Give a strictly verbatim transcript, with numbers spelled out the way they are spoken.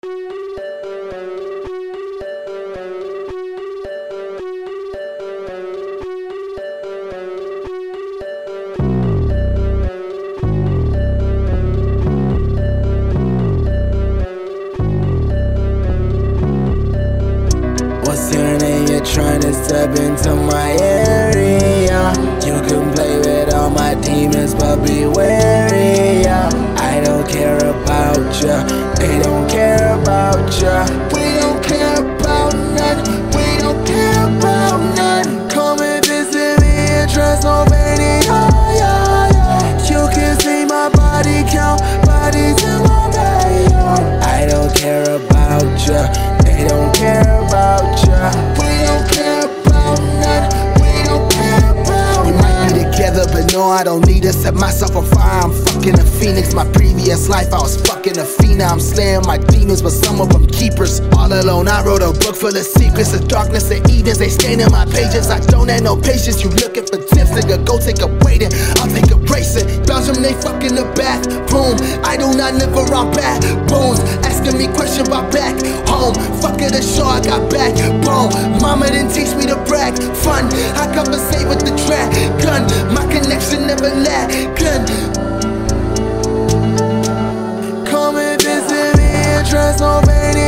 What's your name? You're trying to step into my area. You can play with all my demons, but be wary. I don't care about ya, they don't care about ya. We don't care about none, we don't care about none. Come and visit me in Transylvania, yeah, yeah. You can see my body count, bodies in my bed. I don't care about ya, they don't care about ya. We don't care about none, we don't care about We might be together, but no, I don't need to set myself on fire. I'm fucking a phoenix. My previous life, I was fucking a fiend. Now I'm slaying my demons, but some of them keepers. All alone, I wrote a book full of secrets. The darkness and Edens, they stain in my pages. I don't have no patience. You looking for tips, nigga, go take a waiting. I'll take a racing. Belgium, they fucking the bathroom. I do not live around bad bones. Asking me questions about back home. Fuck it, a show, I got backbone. Mama didn't teach me to brag. Fun, I conversate with the dragon. My connection never lack. Gun. Come and visit me in Transylvania.